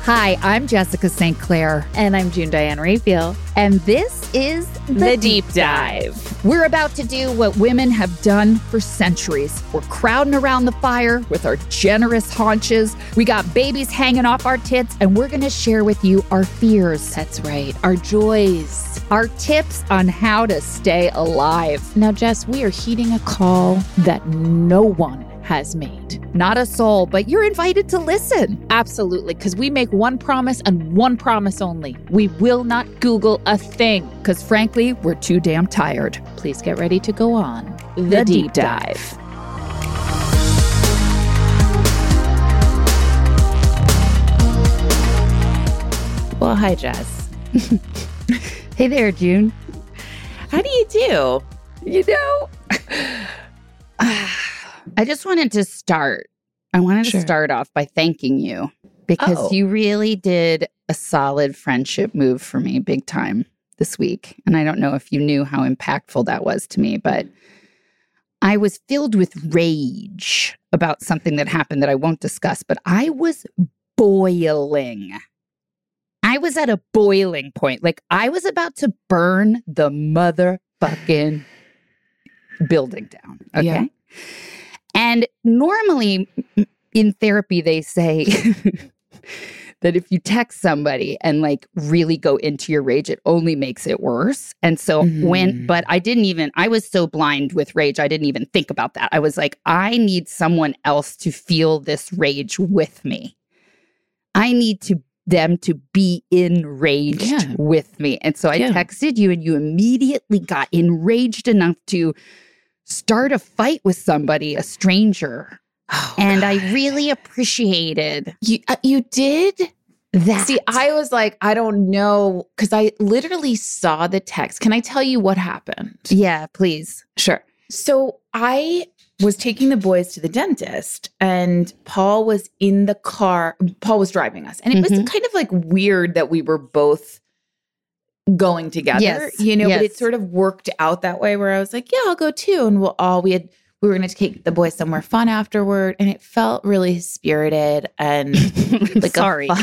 Hi, I'm Jessica St. Clair. And I'm June Diane Raphael. And this is The Deep Dive. We're about to do what women have done for centuries. We're crowding around the fire with our generous haunches. We got babies hanging off our tits, and we're going to share with you our fears. That's right. Our joys. Our tips on how to stay alive. Now, Jess, we are heeding a call that no one has made. Not a soul, but you're invited to listen. Absolutely, because we make one promise and one promise only. We will not Google a thing. Because frankly, we're too damn tired. Please get ready to go on The Deep Dive. Well, hi, Jess. Hey there, June. How do you do? You know, I just wanted to start. I wanted to start off by thanking you because you really did a solid friendship move for me big time this week. And I don't know if you knew how impactful that was to me, but I was filled with rage about something that happened that I won't discuss, but I was boiling. I was at a boiling point. Like I was about to burn the motherfucking building down. Okay. Yeah. And normally in therapy, they say that if you text somebody and like really go into your rage, it only makes it worse. And so but I was so blind with rage, I didn't even think about that. I was like, I need someone else to feel this rage with me. I need them to be enraged with me. And so I texted you and you immediately got enraged enough to start a fight with somebody, a stranger. And God. I really appreciated you did that. See, I was like, I don't know, because I literally saw the text. Can I tell you what happened? Yeah, please. Sure. So I was taking the boys to the dentist and Paul was in the car. Paul was driving us. And it was kind of like weird that we were both going together, but it sort of worked out that way where I was like, yeah, I'll go too. And we were going to take the boys somewhere fun afterward. And it felt really spirited and like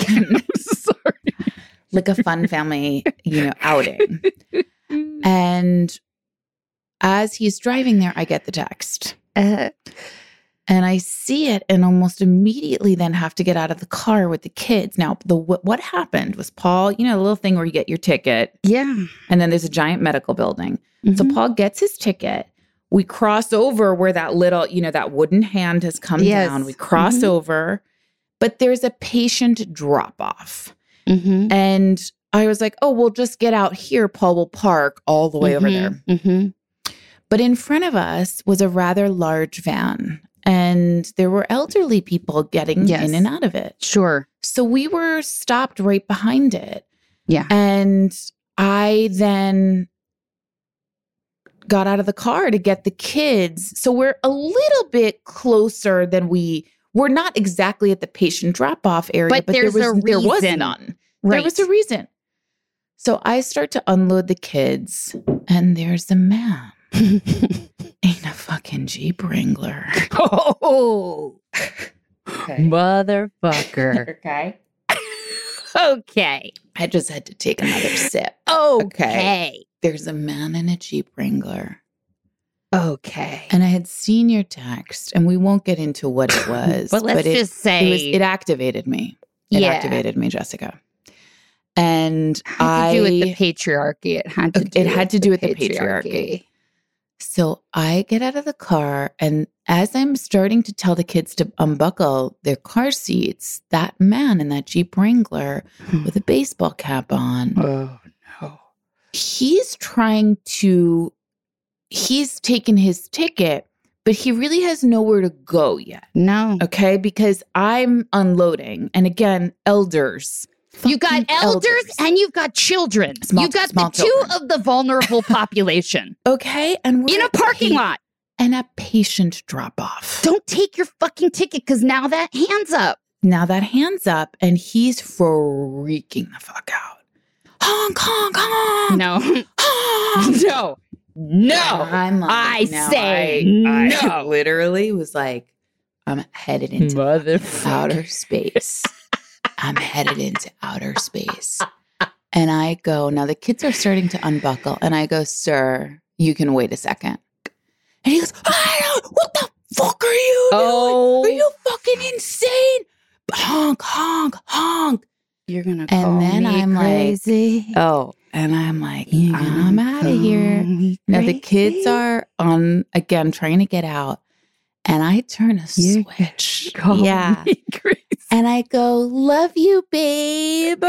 like a fun family, outing. And as he's driving there, I get the text. And I see it and almost immediately then have to get out of the car with the kids. Now, what happened was Paul, the little thing where you get your ticket. Yeah. And then there's a giant medical building. So Paul gets his ticket. We cross over where that little, that wooden hand has come down. We cross over, but there's a patient drop off. And I was like, oh, we'll just get out here. Paul will park all the way over there. But in front of us was a rather large van. And there were elderly people getting in and out of it. Sure. So we were stopped right behind it. Yeah. And I then got out of the car to get the kids. So we're a little bit closer than we're not exactly at the patient drop-off area. But there was none. Right. There was a reason. So I start to unload the kids and there's a man. Ain't a fucking Jeep Wrangler. Oh, okay. Motherfucker. Okay. Okay. I just had to take another sip. Okay. There's a man in a Jeep Wrangler. Okay. And I had seen your text, and we won't get into what it was. but let's just say it activated me. It activated me, Jessica. And it had to do with the patriarchy. It had to do with the patriarchy. So I get out of the car, and as I'm starting to tell the kids to unbuckle their car seats, that man in that Jeep Wrangler with a baseball cap on, he's taken his ticket, but he really has nowhere to go yet. No. Okay? Because I'm unloading. And again, elders. You got elders and you've got children. You got the two of the vulnerable population. Okay. And we're in a parking lot. And a patient drop off. Don't take your fucking ticket because now that hand's up. And he's freaking the fuck out. Honk, honk, honk. No. Honk. No. I'm like, I literally was like, I'm headed into outer space. I'm headed into outer space. And I go, now the kids are starting to unbuckle. And I go, sir, you can wait a second. And he goes, what the fuck are you doing? Are you fucking insane? Honk, honk, honk. You're going to call me crazy. Like, and I'm like, I'm out of here. Now the kids are on, again, trying to get out. And I turn a switch. Yeah. And I go, love you, babe.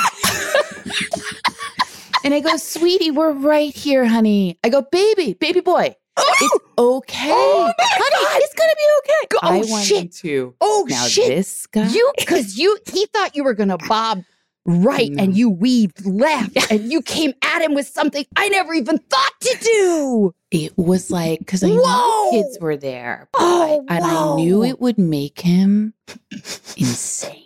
And I go, sweetie, we're right here, honey. I go, baby boy. It's okay. Oh honey, it's going to be okay. Oh, I shit. To. Oh, now shit. This guy. He thought you were going to bob right and you weaved left and you came at him with something I never even thought to do. It was like, because I knew the kids were there. And I knew it would make him insane.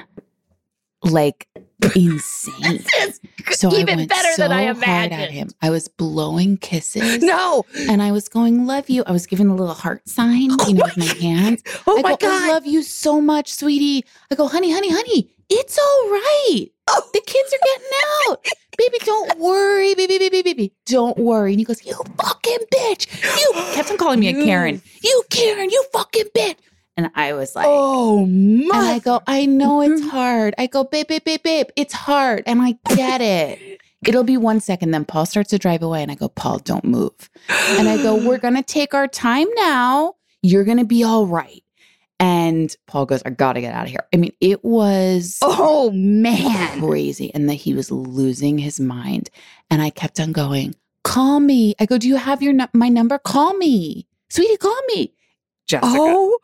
Like, insane. So even I went better so than I hard imagined. at him. I was blowing kisses. No. And I was going, love you. I was giving a little heart sign, with my hands. Oh, my God. I love you so much, sweetie. I go, honey. It's all right. The kids are getting out. Baby, don't worry. Baby. Don't worry. And he goes, you fucking bitch. You kept on calling me a Karen. You Karen, you fucking bitch. And I was like, oh, my. And I go, I know it's hard. I go, babe, it's hard. And I get it. It'll be 1 second. Then Paul starts to drive away. And I go, Paul, don't move. And I go, we're going to take our time now. You're going to be all right. And Paul goes, I got to get out of here. I mean, it was crazy. And that he was losing his mind. And I kept on going, call me. I go, do you have my number? Call me. Sweetie, call me. Jessica. Oh,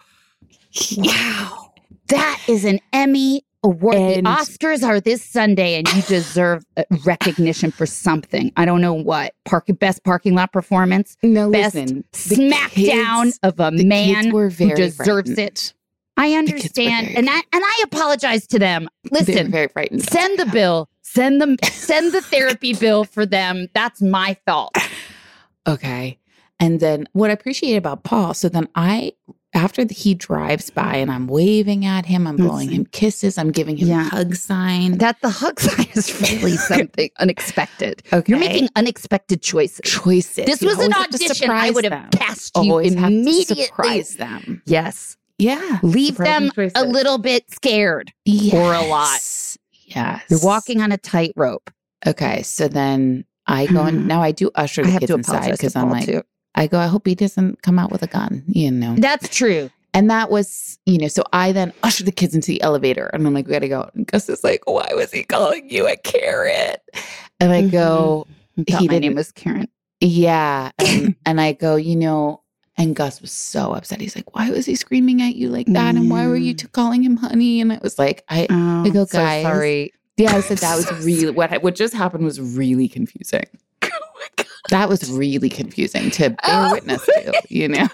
wow. That is an Emmy award. The Oscars are this Sunday and you deserve recognition for something. I don't know what. Best parking lot performance. No, best listen. smackdown of a man who deserves frightened. it. I understand. And I apologize to them. Listen, they're very frightened. Send the bill. Send the therapy bill for them. That's my fault. Okay. And then what I appreciate about Paul, so then after he drives by and I'm waving at him, I'm blowing him kisses, I'm giving him a hug sign. The hug sign is really something unexpected. Okay. You're making unexpected choices. This was an audition. I would have passed you immediately. Have to surprise them. Yes. Yeah. Leave them a little bit scared or a lot. Yes. You're walking on a tightrope. Okay. So then I go and now I do usher the kids inside because I'm like, I go, I hope he doesn't come out with a gun, That's true. And that was, so I then usher the kids into the elevator and I'm like, we got to go. And Gus is like, why was he calling you a Karen? And I go, my name was Karen. Yeah. And I go, and Gus was so upset. He's like, why was he screaming at you like that? And why were you calling him honey? And I was like, I go, guys. So sorry. Yeah, I said that was really, what just happened was really confusing. That was really confusing to bear witness to,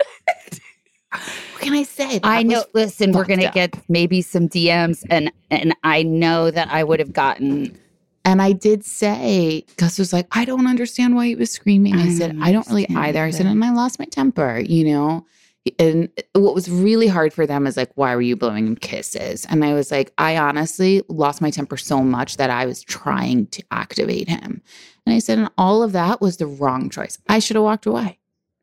What can I say? I know. Listen, we're going to get maybe some DMs and I know that I would have gotten. And I did say, Gus was like, I don't understand why he was screaming. I said, I don't really either. I said, and I lost my temper, And what was really hard for them is like, why were you blowing him kisses? And I was like, I honestly lost my temper so much that I was trying to activate him. And I said, and all of that was the wrong choice. I should have walked away.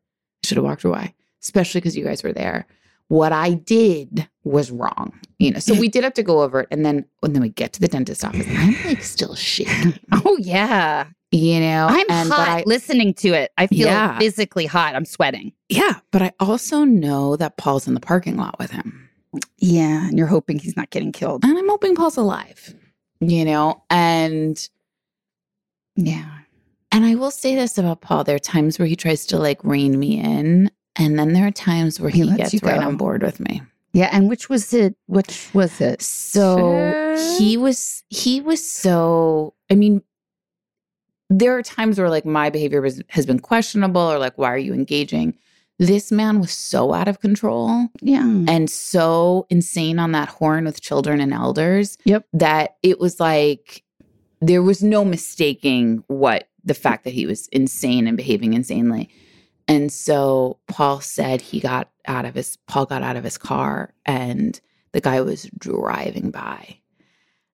Especially because you guys were there. What I did was wrong, So we did have to go over it. And then when we get to the dentist office, I'm like still shaking. Oh, yeah. I'm hot listening to it. I feel physically hot. I'm sweating. Yeah. But I also know that Paul's in the parking lot with him. Yeah. And you're hoping he's not getting killed. And I'm hoping Paul's alive, and yeah. And I will say this about Paul. There are times where he tries to rein me in. And then there are times where he gets right on board with me. Yeah. And which was it? So he was so, there are times where my behavior has been questionable or why are you engaging? This man was so out of control. Yeah. And so insane on that horn with children and elders. Yep. That it was there was no mistaking the fact that he was insane and behaving insanely. And so Paul said Paul got out of his car and the guy was driving by.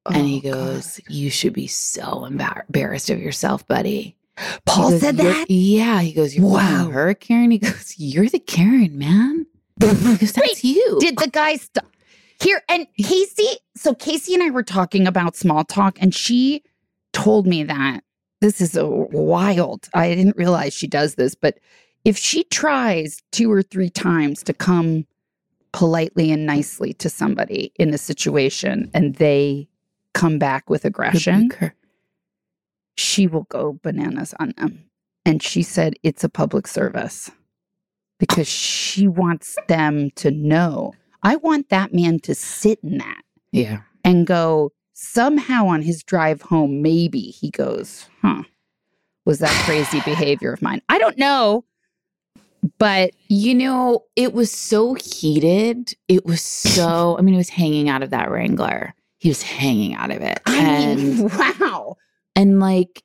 And he goes, you should be so embarrassed of yourself, buddy. Paul said that? Yeah. He goes, you're her, Karen? He goes, you're the Karen, man. Because that's you. Did the guy stop? Here, and Casey and I were talking about small talk, and she told me that this is wild. I didn't realize she does this, but if she tries 2 or 3 times to come politely and nicely to somebody in a situation and they come back with aggression, she will go bananas on them. And she said it's a public service because she wants them to know. I want that man to sit in that. Yeah. And go, somehow on his drive home, maybe he goes, was that crazy behavior of mine? I don't know. But, it was so heated. It was so, he was hanging out of that Wrangler. He was hanging out of it. Wow. And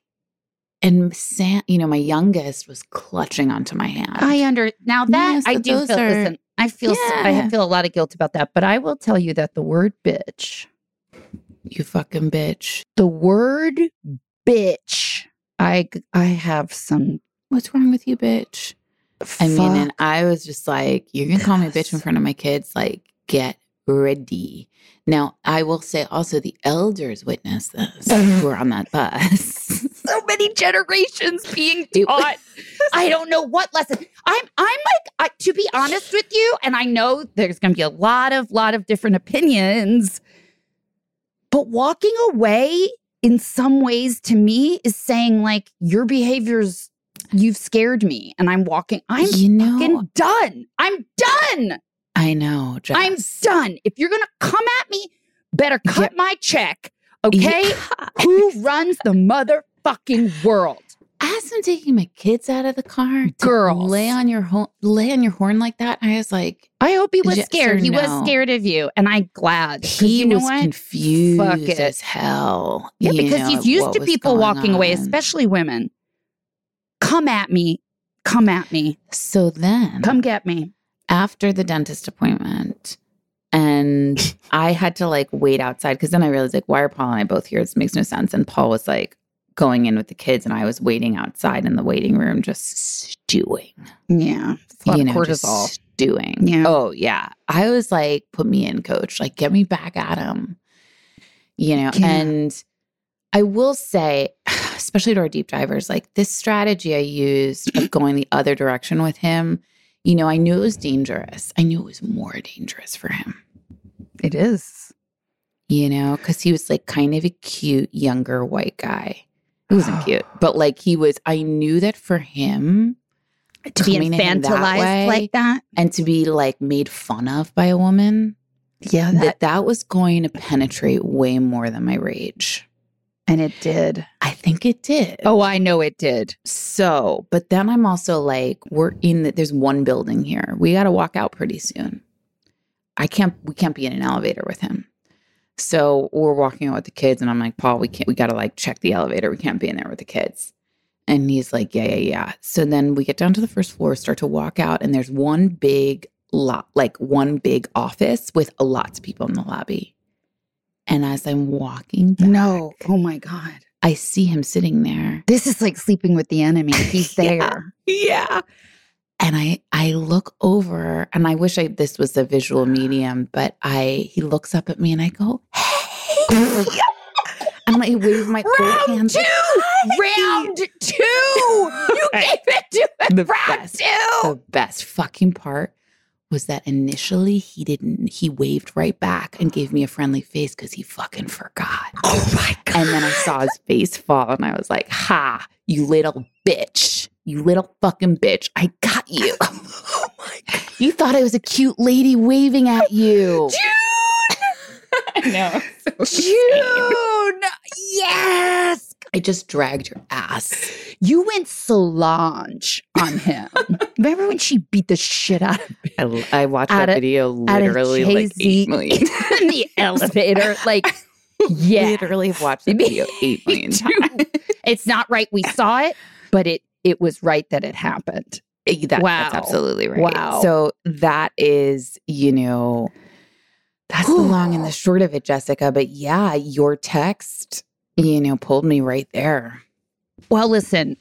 Sam, my youngest was clutching onto my hand. Now that I do feel, listen, I feel a lot of guilt about that. But I will tell you that the word bitch. You fucking bitch. The word bitch. I have some. What's wrong with you, bitch? And I was just like, you're going to call me a bitch in front of my kids? Like, get ready. Now, I will say also the elders witnessed this who were on that bus. So many generations being taught. I don't know what lesson. I'm like, to be honest with you, and I know there's going to be a lot of different opinions, but walking away in some ways to me is saying like, your behavior's you've scared me and I'm fucking done. I'm done. I know, Jess. I'm done. If you're going to come at me, better cut my check. Okay? Yeah. Who runs the motherfucking world? As I'm taking my kids out of the car, girls, lay on your horn like that. I was like, I hope he was scared. He was scared of you, and I'm glad. He was confused as hell. Yeah, because he's used to people walking away, especially women. Come at me. Come at me. So then, come get me. After the dentist appointment, and I had to like wait outside because then I realized like, why are Paul and I both here? This makes no sense. And Paul was like going in with the kids, and I was waiting outside in the waiting room, just stewing. Yeah, it's a lot of cortisol. Just stewing. Yeah. Oh yeah. I was like, put me in, coach. Like, get me back at him. And I will say, especially to our deep divers, like this strategy I used of going the other direction with him, I knew it was dangerous. I knew it was more dangerous for him. It is. Because he was like kind of a cute, younger white guy. He wasn't cute, but like I knew that for him to be infantilized like that and to be like made fun of by a woman. Yeah. That was going to penetrate way more than my rage. And it did. I think it did. Oh, I know it did. So, but then I'm also like, there's one building here. We got to walk out pretty soon. We can't be in an elevator with him. So we're walking out with the kids and I'm like, Paul, we got to like check the elevator. We can't be in there with the kids. And he's like, yeah. So then we get down to the first floor, start to walk out, and there's one big office with lots of people in the lobby. And as I'm walking back, oh my God, I see him sitting there. This is like sleeping with the enemy. He's there. Yeah. And I look over, and I wish this was a visual medium, but he looks up at me and I go, hey. And I wave my both hands. Round two. You gave it to him. Round two. The best fucking part was that initially he waved right back and gave me a friendly face because he fucking forgot. Oh my God. And then I saw his face fall and I was like, ha, you little bitch. You little fucking bitch. I got you. Oh my God. You thought I was a cute lady waving at you. June! I know. So June! Yes! I just dragged your ass. You went Solange on him. Remember when she beat the shit out of me? I watched that video literally like 8 million times. In the elevator. Like, yeah. Literally watched the video 8 million times. It's not right we saw it, but it was right that it happened. That's absolutely right. Wow. So that is, That's the long and the short of it, Jessica. But yeah, your text, pulled me right there. Well, listen,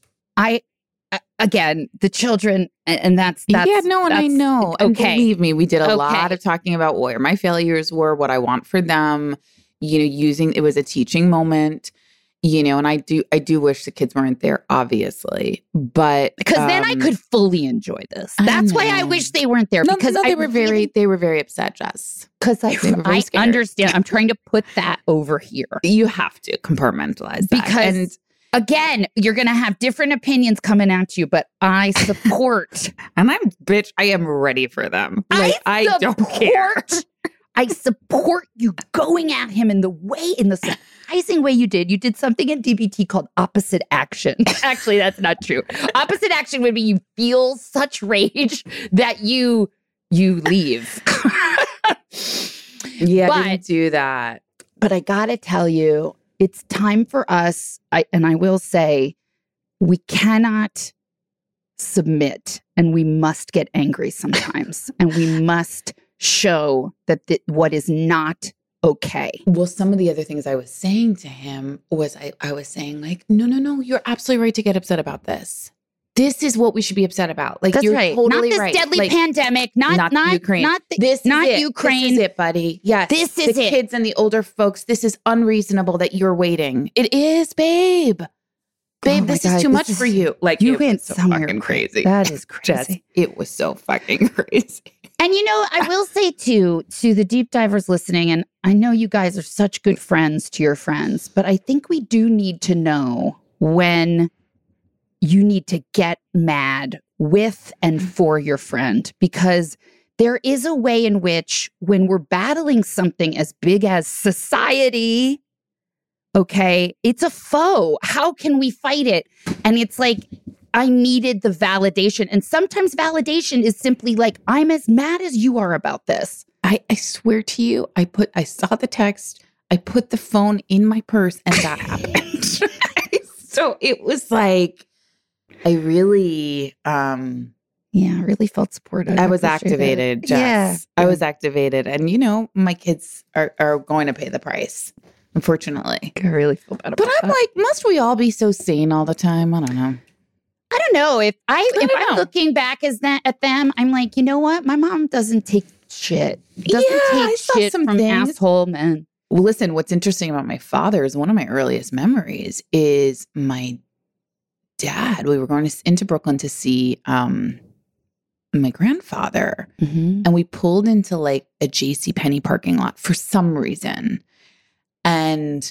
again, the children, and that's I know. Okay. And believe me, we did a lot of talking about where my failures were, what I want for them, it was a teaching moment. And I do wish the kids weren't there, obviously, but because then I could fully enjoy this. That's why I wish they weren't there, because they were very upset, Jess. Because I understand. I'm trying to put that over here. You have to compartmentalize that. Because again, you're going to have different opinions coming at you, but I support. And I am ready for them. I don't care. I support you going at him in the surprising way you did. You did something in DBT called opposite action. Actually, that's not true. Opposite action would be you feel such rage that you leave. Yeah, I didn't do that. But I got to tell you, it's time for us, and I will say, we cannot submit, and we must get angry sometimes, and we must show that what is not okay. Well, some of the other things I was saying to him was I was saying no, you're absolutely right to get upset about this. This is what we should be upset about. That's you're right. Totally not this right. deadly pandemic, not Ukraine. Not Ukraine. This is it, buddy. Yes. This is the kids and the older folks. This is unreasonable that you're waiting. It is, babe. Babe, this is too much for you. You went so somewhere fucking crazy. That is crazy. Jess, it was so fucking crazy. And I will say to the deep divers listening, and I know you guys are such good friends to your friends, but I think we do need to know when you need to get mad with and for your friend, because there is a way in which when we're battling something as big as society, okay, it's a foe. How can we fight it? And it's like, I needed the validation. And sometimes validation is simply like, I'm as mad as you are about this. I swear to you, I saw the text, I put the phone in my purse, and that happened. So it was like, I really, really felt supported. I was activated, Jess. Yeah. I was activated. And, my kids are going to pay the price, unfortunately. I really feel bad about that. But I'm like, must we all be so sane all the time? I don't know. I don't know. If I'm looking back at them, I'm like, you know what? My mom doesn't take shit. Doesn't take shit from asshole men. Well, listen, what's interesting about my father is one of my earliest memories is my dad. We were going into Brooklyn to see my grandfather, and we pulled into like a JCPenney parking lot for some reason. And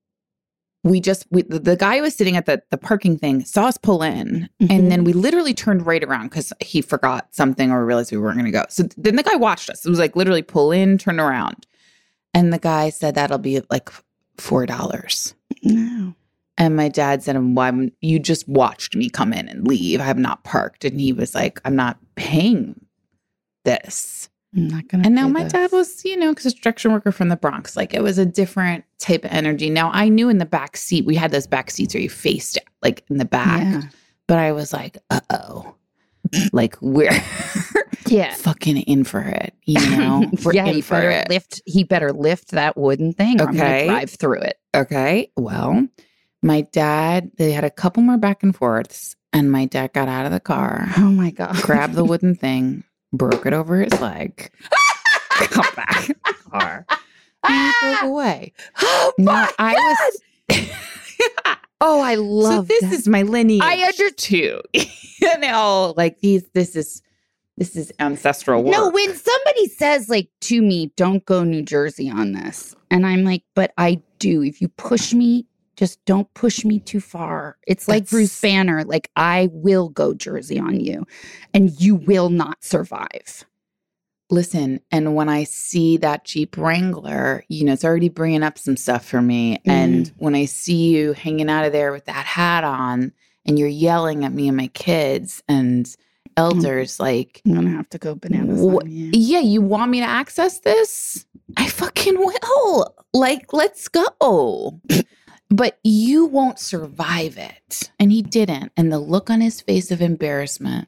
the guy who was sitting at the parking thing saw us pull in, and then we literally turned right around because he forgot something or realized we weren't going to go. So then the guy watched us. It was like literally pull in, turn around. And the guy said, that'll be like $4. No. And my dad said, "Why? You just watched me come in and leave. I have not parked." And he was like, "I'm not paying this." I'm not gonna. And now my dad was, construction worker from the Bronx. Like it was a different type of energy. Now I knew in the back seat, we had those back seats where you faced like in the back, but I was like, like we're fucking in for it. We're in for it. He better lift that wooden thing. Or I'm gonna drive through it. Okay. Well, my dad, they had a couple more back and forths, and my dad got out of the car. Oh my God! Grabbed the wooden thing. Broke it over his leg. Come back in the car. And drove away. Oh my God. Oh, I love this is my lineage. I understand. Like this is ancestral work. No, when somebody says like to me, don't go New Jersey on this. And I'm like, but I do. If you push me, just don't push me too far. It's like Bruce Banner. Like, I will go Jersey on you and you will not survive. Listen, and when I see that Jeep Wrangler, it's already bringing up some stuff for me. And when I see you hanging out of there with that hat on and you're yelling at me and my kids and elders, like, I'm going to have to go bananas on you. Yeah, you want me to access this? I fucking will. Like, let's go. But you won't survive it. And he didn't. And the look on his face of embarrassment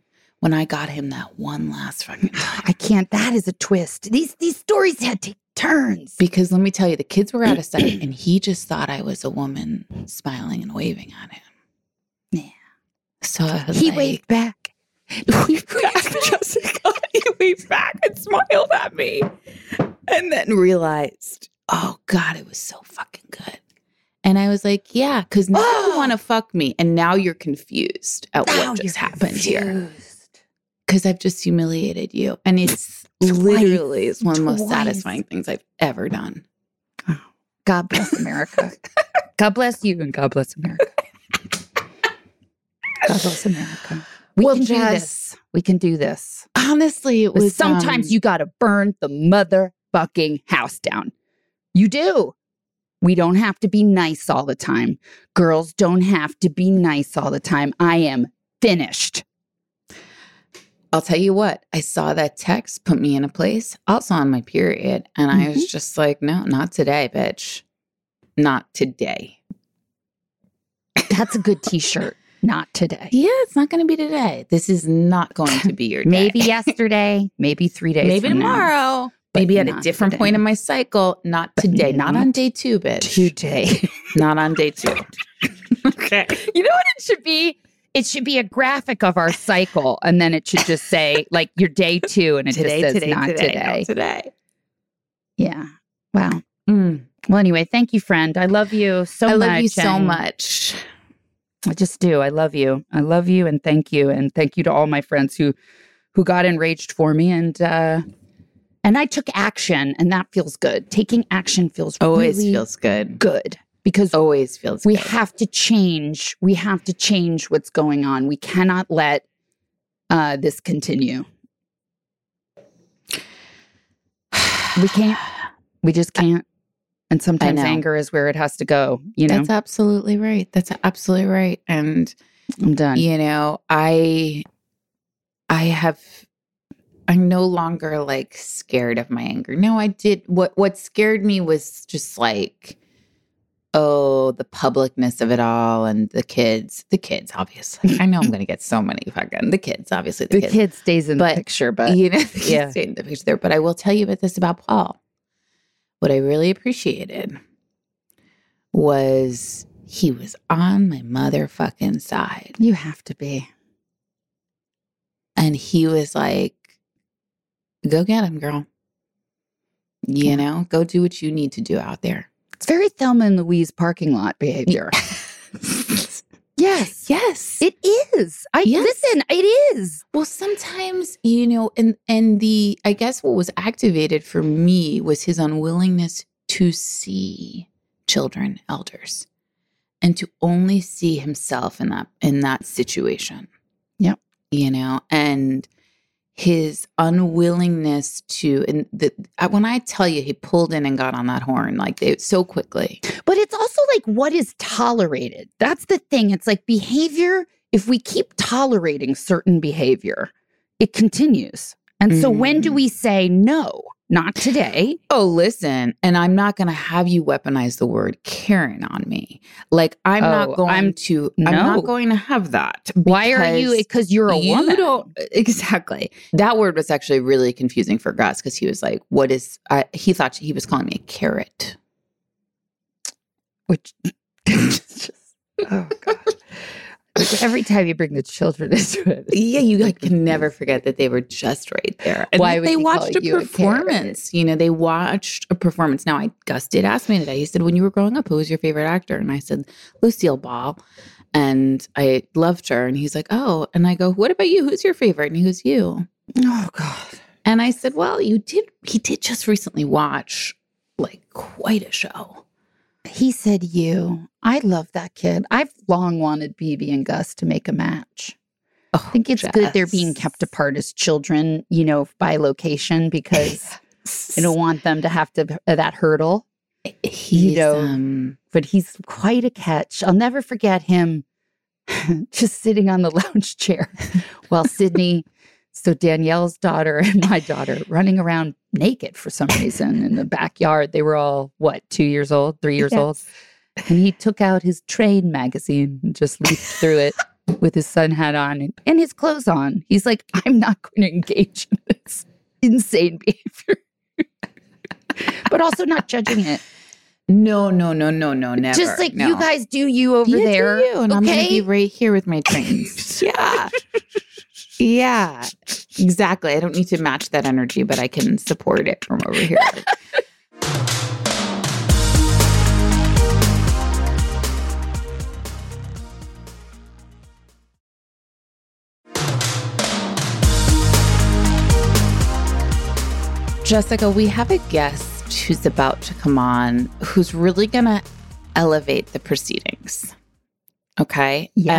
when I got him that one last fucking time. I can't. That is a twist. These stories had to take turns. Because let me tell you, the kids were out of sight and he just thought I was a woman smiling and waving at him. Yeah. So he waved back. He waved back, Jessica. He waved back and smiled at me. And then realized, oh God, it was so fucking good. And I was like, yeah, because now you want to fuck me. And now you're confused at what just happened here. Because I've just humiliated you. And it's literally one of the most satisfying things I've ever done. Oh, God bless America. God bless you and God bless America. God bless America. We can do this. We can do this. Honestly, it was sometimes you got to burn the motherfucking house down. You do. We don't have to be nice all the time. Girls don't have to be nice all the time. I am finished. I'll tell you what, I saw that text put me in a place also on my period. And I was just like, no, not today, bitch. Not today. That's a good t-shirt. Not today. Yeah, it's not going to be today. This is not going to be your day. Maybe yesterday, maybe 3 days maybe from tomorrow. Now, maybe at a different point in my cycle. Not today. Not on day 2, bitch. Today. Not on day 2. Okay. You know what it should be? It should be a graphic of our cycle, and then it should just say, like, your day 2, and it just says, not today. Yeah. Wow. Well, anyway, thank you, friend. I love you so much. I love you so much. I just do. I love you. I love you, and thank you. And thank you to all my friends who got enraged for me. And I took action, and that feels good. Taking action feels always really feels good. Good. Because always feels we good. have to change. We have to change what's going on. We cannot let this continue. We can't. We just can't. And sometimes anger is where it has to go. You know, that's absolutely right. That's absolutely right. And I'm done. You know, I'm no longer like scared of my anger. No, I did. What scared me was just like, oh, the publicness of it all and the kids, obviously. I know I'm going to get so many fucking, the kids, obviously. The kid stays in the picture, but you know, the kid stayed in the picture there. But I will tell you about this about Paul. What I really appreciated was he was on my motherfucking side. You have to be. And he was like, go get him, girl. You know, go do what you need to do out there. It's very Thelma and Louise parking lot behavior. Yes. Yes. It is. Listen, it is. Well, sometimes, you know, and I guess what was activated for me was his unwillingness to see children, elders, and to only see himself in that situation. Yep. You know, and his unwillingness to, when I tell you he pulled in and got on that horn, like so quickly. But it's also like, what is tolerated? That's the thing. It's like behavior. If we keep tolerating certain behavior, it continues. And so when do we say no? Not today. Oh, listen, and I'm not going to have you weaponize the word Karen on me. Like I'm not going to have that. Why are you? Because you're a woman. Exactly. That word was actually really confusing for Gus because he was like, "What is?" He thought he was calling me a carrot. Which, oh God. Every time you bring the children into it. Yeah, you can never forget that they were just right there. And why would they watched a performance? You know, they watched a performance. Now, Gus did ask me today. He said, when you were growing up, who was your favorite actor? And I said, Lucille Ball. And I loved her. And he's like, oh. And I go, what about you? Who's your favorite? And he goes, you. Oh, God. And I said, well, he did just recently watch like quite a show. He said, you. I love that kid. I've long wanted BB and Gus to make a match. I think it's good they're being kept apart as children, you know, by location, because I don't want them to have to that hurdle. But he's quite a catch. I'll never forget him just sitting on the lounge chair while Sydney, so Danielle's daughter and my daughter, running around naked for some reason in the backyard. They were all, 2 years old, 3 years old? And he took out his Train magazine and just leafed through it. with his sun hat on and his clothes on. He's like, I'm not going to engage in this insane behavior. But also not judging it. No, never. Just like you guys do you over there. Do you, and I'm going to be right here with my trains. Yeah. Yeah, exactly. I don't need to match that energy, but I can support it from over here. Jessica, we have a guest who's about to come on who's really going to elevate the proceedings. Okay? Yeah.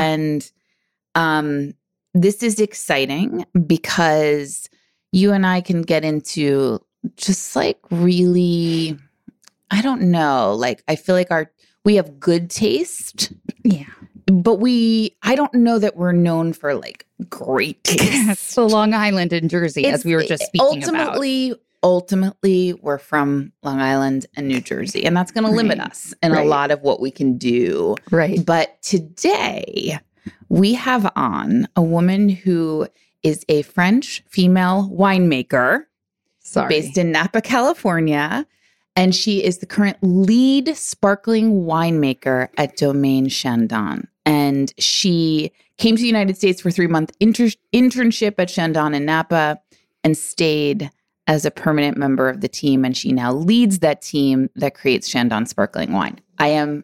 And this is exciting because you and I can get into just like really, I don't know, like I feel like we have good taste. Yeah. But I don't know that we're known for like great taste. So Long Island and Jersey, as we were just speaking about. Ultimately, we're from Long Island and New Jersey, and that's going to limit us in a lot of what we can do. Right. But today, we have on a woman who is a French female winemaker based in Napa, California. And she is the current lead sparkling winemaker at Domaine Chandon. And she came to the United States for a 3-month internship at Chandon in Napa and stayed as a permanent member of the team. And she now leads that team that creates Chandon sparkling wine. I am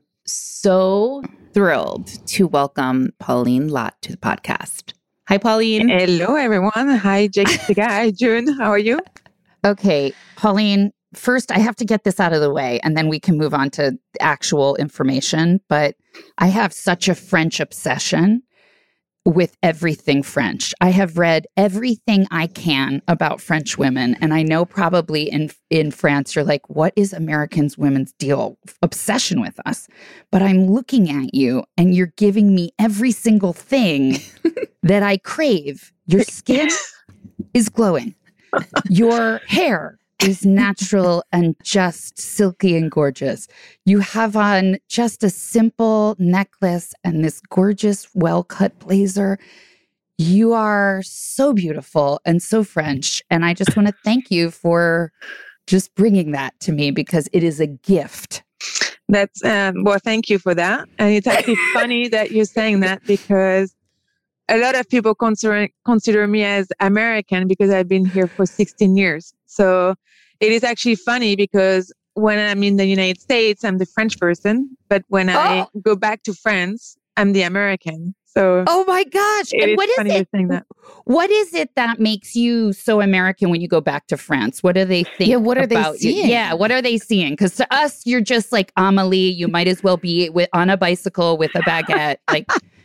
so thrilled to welcome Pauline Lott to the podcast. Hi, Pauline. Hello, everyone. Hi, Jessica. Hi, June. How are you? Okay, Pauline, first I have to get this out of the way and then we can move on to actual information. But I have such a French obsession with everything French. I have read everything I can about French women. And I know probably in France, you're like, what is Americans women's obsession with us? But I'm looking at you and you're giving me every single thing that I crave. Your skin is glowing. Your hair is natural and just silky and gorgeous. You have on just a simple necklace and this gorgeous, well-cut blazer. You are so beautiful and so French. And I just want to thank you for just bringing that to me because it is a gift. That's, well, thank you for that. And it's actually funny that you're saying that because a lot of people consider me as American because I've been here for 16 years. So it is actually funny because when I'm in the United States, I'm the French person. But when I go back to France, I'm the American. So oh my gosh. And what is it? What is it that makes you so American when you go back to France? What do they think? Yeah, what are they seeing? Yeah, what are they seeing? Because to us, you're just like Amelie. You might as well be on a bicycle with a baguette. Like,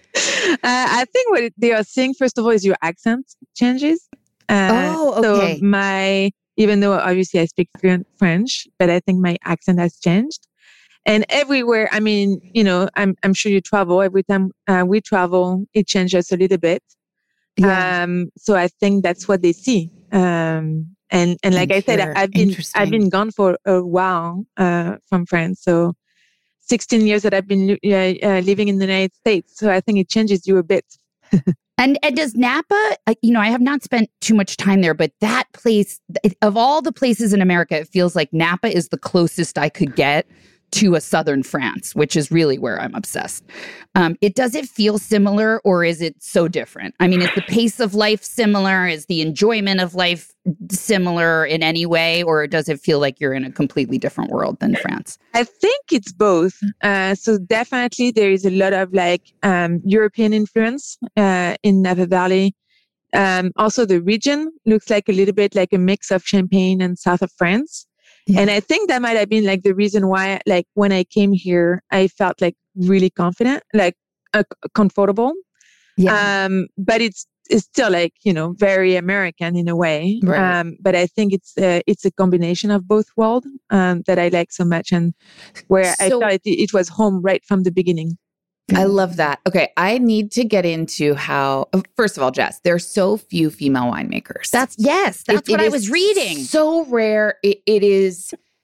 I think what they are seeing, first of all, is your accent changes. Okay. So even though obviously I speak fluent French, but I think my accent has changed. And everywhere, I mean, you know, I'm sure you travel. Every time we travel, it changes a little bit. Yeah. So I think that's what they see. And like I said, I've been gone for a while from France. So 16 years that I've been living in the United States. So I think it changes you a bit. And does Napa, I have not spent too much time there, but that place, of all the places in America, it feels like Napa is the closest I could get to a southern France, which is really where I'm obsessed. Does it feel similar or is it so different? I mean, is the pace of life similar? Is the enjoyment of life similar in any way? Or does it feel like you're in a completely different world than France? I think it's both. So definitely there is a lot of European influence in Napa Valley. Also, the region looks like a little bit like a mix of Champagne and south of France. Yeah. And I think that might have been like the reason why, like when I came here, I felt like really confident, like comfortable. Yeah. But it's still like, very American in a way. Right. But I think it's a combination of both worlds that I like so much, and where I felt it was home right from the beginning. I love that. Okay, I need to get into how, first of all, Jess, there are so few female winemakers. That's what I was reading. So rare. It is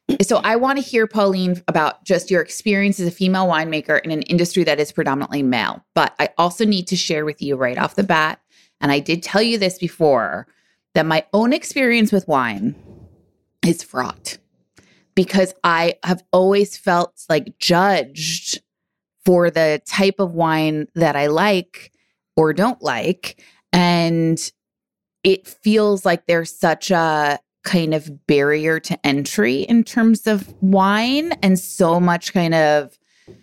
So I want to hear, Pauline, about just your experience as a female winemaker in an industry that is predominantly male. But I also need to share with you right off the bat, and I did tell you this before, that my own experience with wine is fraught because I have always felt like judged for the type of wine that I like or don't like. And it feels like there's such a kind of barrier to entry in terms of wine, and so much kind of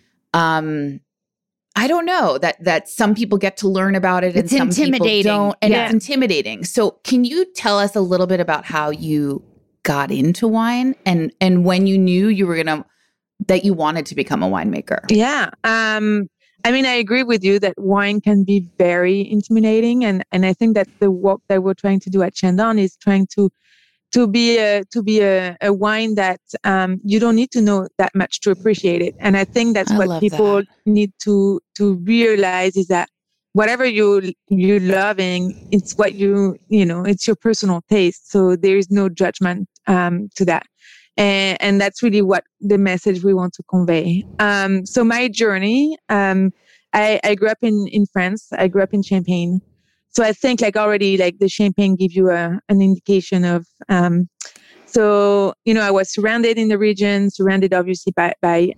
I don't know, that some people get to learn about it and some people don't, and it's intimidating. So can you tell us a little bit about how you got into wine and when you knew you were that you wanted to become a winemaker? Yeah. I mean, I agree with you that wine can be very intimidating. And I think that the work that we're trying to do at Chandon is trying to be a wine that you don't need to know that much to appreciate it. And I think that's what people need to realize, is that whatever you're loving, it's what it's your personal taste. So there is no judgment to that. And that's really what the message we want to convey. So my journey, I grew up in France. I grew up in Champagne. So I think already the Champagne give you an indication of, I was surrounded in the region, surrounded obviously by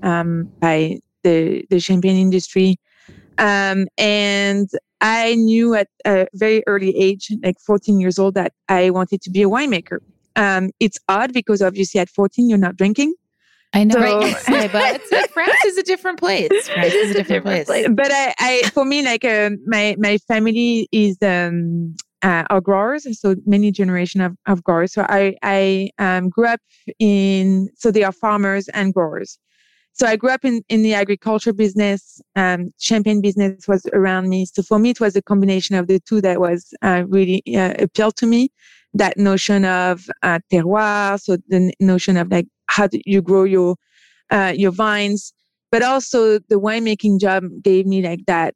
the Champagne industry. And I knew at a very early age, 14 years old, that I wanted to be a winemaker. It's odd because obviously at 14, you're not drinking. I know, right? But France is a different place. France is a different place. But I for me, my family is are growers, so many generation of growers. So I grew up so they are farmers and growers. So I grew up in the agriculture business. Champagne business was around me. So for me, it was a combination of the two that was really appealed to me. That notion of terroir, so the notion of how do you grow your vines, but also the winemaking job gave me that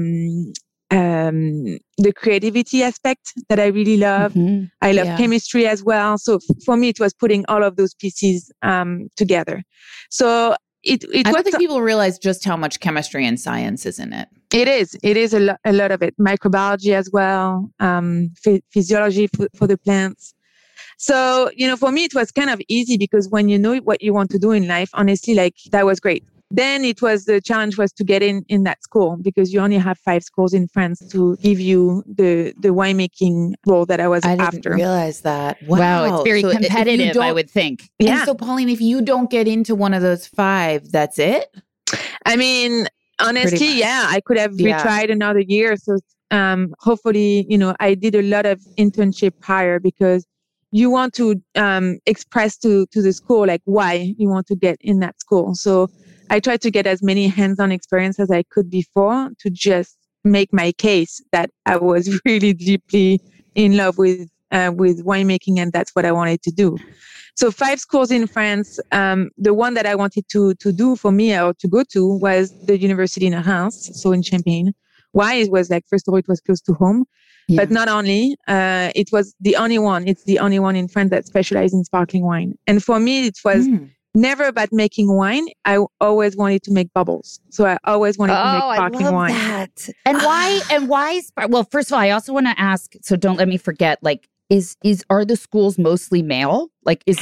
the creativity aspect that I really love. Mm-hmm. I love chemistry as well. So for me, it was putting all of those pieces together. So I don't think people realize just how much chemistry and science is in it. It is a lot of it. Microbiology as well, physiology for the plants. So, for me, it was kind of easy because when you know what you want to do in life, honestly, that was great. Then the challenge was to get in that school, because you only have 5 schools in France to give you the winemaking role that I was after. I didn't realize that. Wow, it's very competitive, I would think. Yeah. And so, Pauline, if you don't get into one of those 5, that's it? I mean, honestly, yeah, I could have retried another year. So hopefully, I did a lot of internship prior, because you want to express to the school why you want to get in that school. So I tried to get as many hands-on experience as I could before, to just make my case that I was really deeply in love with winemaking, and that's what I wanted to do. So 5 schools in France. The one that I wanted to do for me, or to go to, was the University in Reims, so in Champagne. Why? It was first of all, it was close to home. Yeah. But not only, it was the only one. It's the only one in France that specializes in sparkling wine. And for me, it was never about making wine. I always wanted to make bubbles. So I always wanted to make sparkling wine. That. And why? Well, first of all, I also want to ask, so don't let me forget, are the schools mostly male? Is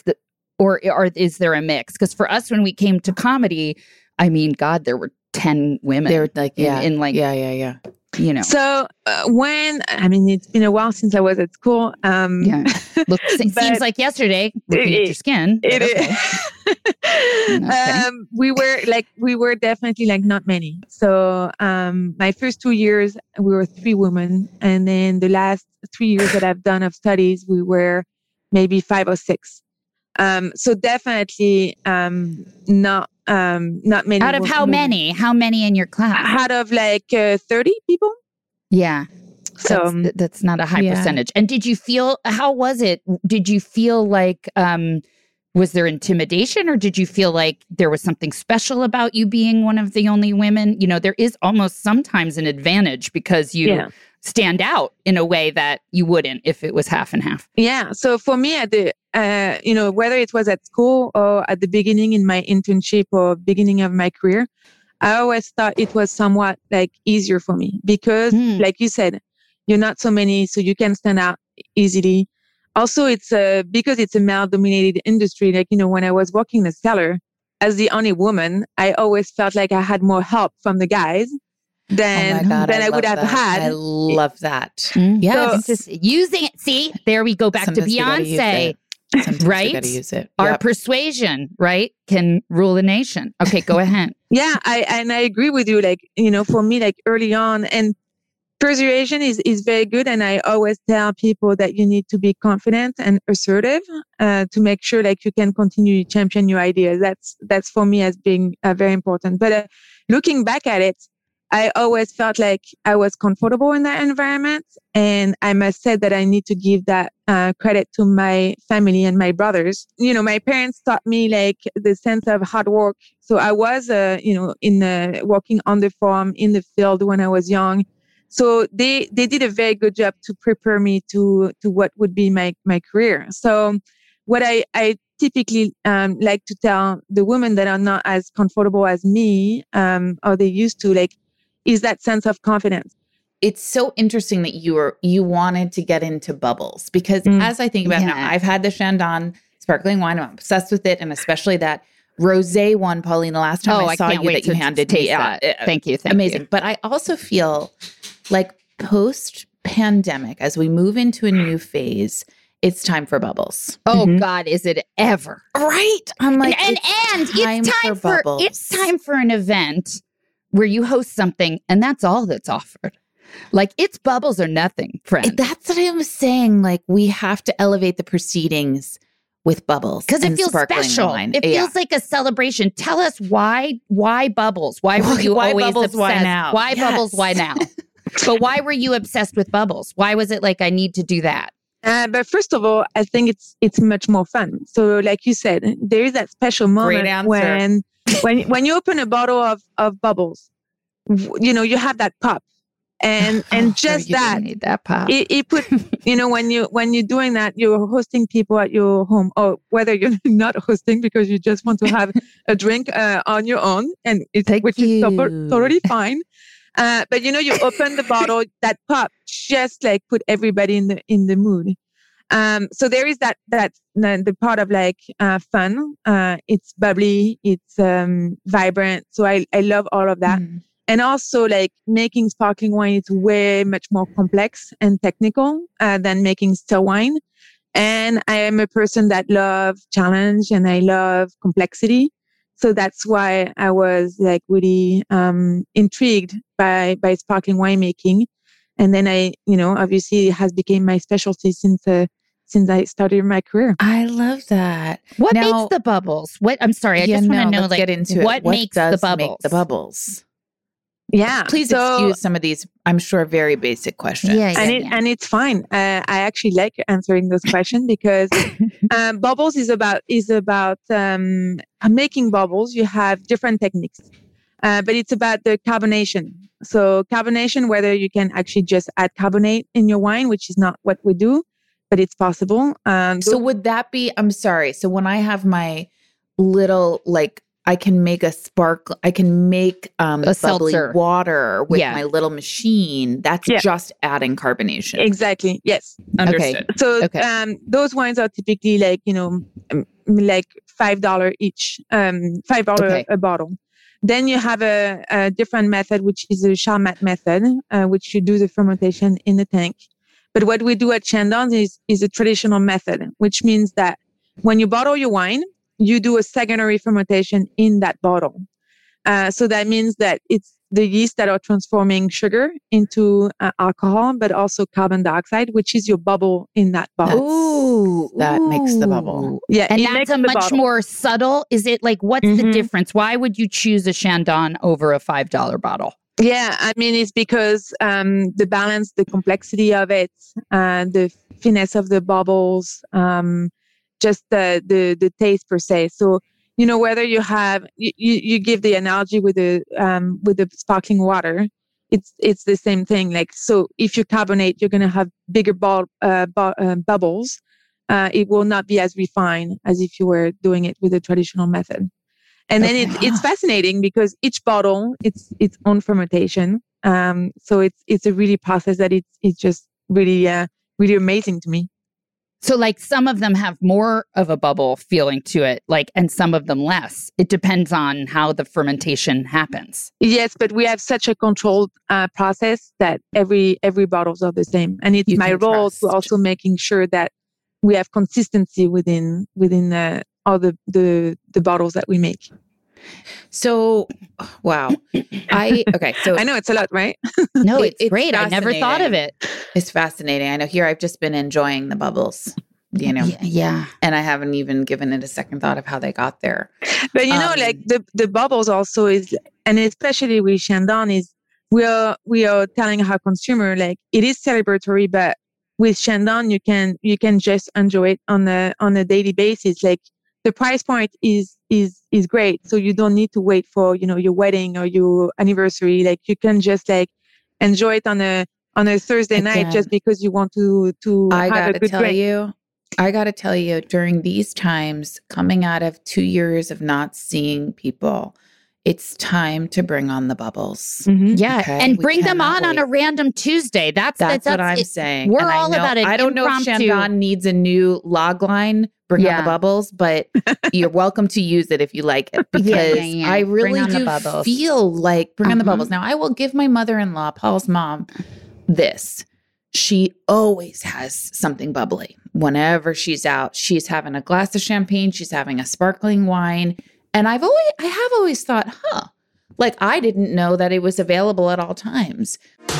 there a mix? Because for us, when we came to comedy, I mean, God, there were 10 women. They're yeah. So it's been a while since I was at school. Seems like yesterday looking at your skin. It is. Okay. We were definitely not many. So my first 2 years we were 3 women, and then the last 3 years that I've done of studies we were maybe 5 or 6. So definitely not many. Out of how many? How many in your class? Out of 30 people. Yeah. So that's not a high percentage. And did you feel, how was it? Did you feel was there intimidation, or did you feel like there was something special about you being one of the only women? There is almost sometimes an advantage because you stand out in a way that you wouldn't if it was half and half. Yeah. So for me, at whether it was at school or at the beginning in my internship or beginning of my career, I always thought it was somewhat like easier for me because, like you said, you're not so many, so you can stand out easily. Also, it's because it's a male-dominated industry. Like, when I was working as seller, as the only woman, I always felt like I had more help from the guys than I would have had. I love that. Mm-hmm. Yes, so, just using it. See, there we go back to Beyonce. Right? You gotta use it. Our persuasion, right, can rule the nation. Okay, go ahead. Yeah, I agree with you. Like, for me, like early on, and persuasion is very good. And I always tell people that you need to be confident and assertive to make sure like you can continue to champion your ideas. That's for me as being very important. But looking back at it, I always felt like I was comfortable in that environment. And I must say that I need to give that credit to my family and my brothers. My parents taught me like the sense of hard work. So I was, working on the farm in the field when I was young. So they did a very good job to prepare me to what would be my career. So what I typically like to tell the women that are not as comfortable as me or they used to, like, is that sense of confidence. It's so interesting that you wanted to get into bubbles because as I think about it now, I've had the Chandon sparkling wine. I'm obsessed with it, and especially that rosé one, Pauline. The last time I saw you that you handed me out. Thank you. Amazing. But I also feel like post-pandemic, as we move into a new phase, it's time for bubbles. Oh God, is it ever? Right. I'm like, it's time for an event where you host something and that's all that's offered. Like, it's bubbles or nothing, friend. That's what I was saying. Like, we have to elevate the proceedings with bubbles. Because it feels special. Wine. It feels like a celebration. Tell us why bubbles? Why were you always bubbles, obsessed? Why now? Why bubbles? Why now? But why were you obsessed with bubbles? Why was it like, I need to do that? But first of all, I think it's much more fun. So like you said, there is that special moment when you open a bottle of bubbles, you have that pop. And just that, need that pop. It put, when you're doing that, you're hosting people at your home, or whether you're not hosting because you just want to have a drink on your own, and is totally fine. But you open the bottle, that pop just like put everybody in the mood. So there is that the part of like fun. It's bubbly, it's vibrant. So I love all of that. And also, like, making sparkling wine is way much more complex and technical than making still wine. And I am a person that loves challenge and I love complexity. So that's why I was like really intrigued by sparkling winemaking. And then obviously it has become my specialty since I started my career. I love that. What makes the bubbles? I just want to know, like, get into what makes the bubbles? Make the bubbles? Yeah. Please excuse some of these, I'm sure, very basic questions. And it's fine. I actually like answering those questions because bubbles is about making bubbles. You have different techniques, but it's about the carbonation. So carbonation, whether you can actually just add carbonate in your wine, which is not what we do, but it's possible. So would that be, I'm sorry. So when I have my little, like, I can make a bubbly seltzer water with my little machine. That's just adding carbonation. Exactly. Yes. Understood. Okay. So those wines are typically like, like $5 each, $5 a bottle. Then you have a different method, which is the Charmat method, which you do the fermentation in the tank. But what we do at Chandon is a traditional method, which means that when you bottle your wine, you do a secondary fermentation in that bottle. So that means that it's the yeast that are transforming sugar into alcohol, but also carbon dioxide, which is your bubble in that bottle. That makes the bubble. Yeah. And that's a much more subtle. Is it like, what's the difference? Why would you choose a Chandon over a $5 bottle? Yeah. I mean, it's because the balance, the complexity of it, the finesse of the bubbles, just the taste per se. So, whether you have, you give the analogy with the sparkling water, it's the same thing. Like, so if you carbonate, you're going to have bigger bubbles. it will not be as refined as if you were doing it with a traditional method. And then it's fascinating because each bottle, it's its own fermentation. So it's a really process that it's just really, really amazing to me. So like some of them have more of a bubble feeling to it, like, and some of them less. It depends on how the fermentation happens. Yes, but we have such a controlled process that every bottles are the same. And it's my role to also making sure that we have consistency within all the bottles that we make. So, wow. So I know it's a lot, right? No, it's great. I never thought of it. It's fascinating. I know here I've just been enjoying the bubbles, you know. Yeah. And I haven't even given it a second thought of how they got there. But you know, like the bubbles also is, and especially with Chandon, is we are telling our consumer like it is celebratory, but with Chandon you can just enjoy it on a daily basis. Like the price point is great, so you don't need to wait for your wedding or your anniversary. Like you can just like enjoy it on a Thursday night just because you want to have a good drink. I got to tell you, during these times, coming out of 2 years of not seeing people, it's time to bring on the bubbles. Mm-hmm. Yeah. Okay? And bring them on a random Tuesday. That's what I'm saying. We're all about it. I don't know if Chandon needs a new log line, bring on the bubbles, but you're welcome to use it if you like it, because I really do feel like bring on the bubbles. Now, I will give my mother-in-law, Paul's mom, this. She always has something bubbly. Whenever she's out, she's having a glass of champagne, she's having a sparkling wine. And I have always thought, like I didn't know that it was available at all times.